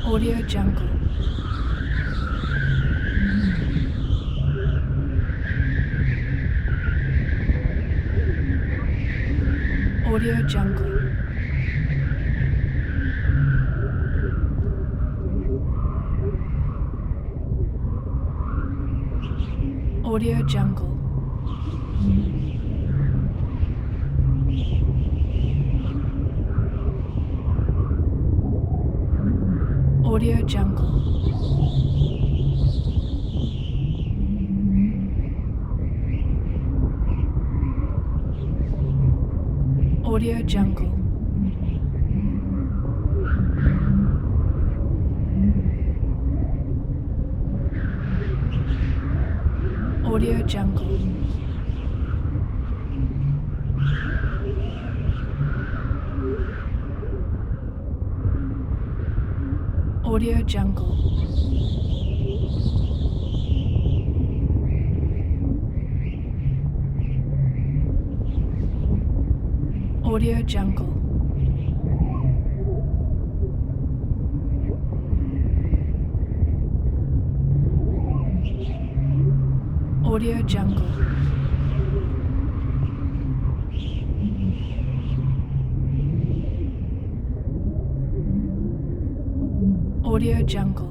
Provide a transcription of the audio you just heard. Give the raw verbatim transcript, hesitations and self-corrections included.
Audio Jungle. Audio Jungle. Audio Jungle. Audio Jungle. Audio Jungle. Audio Jungle. Audio Jungle. Audio Jungle. Audio Jungle. Audio Jungle.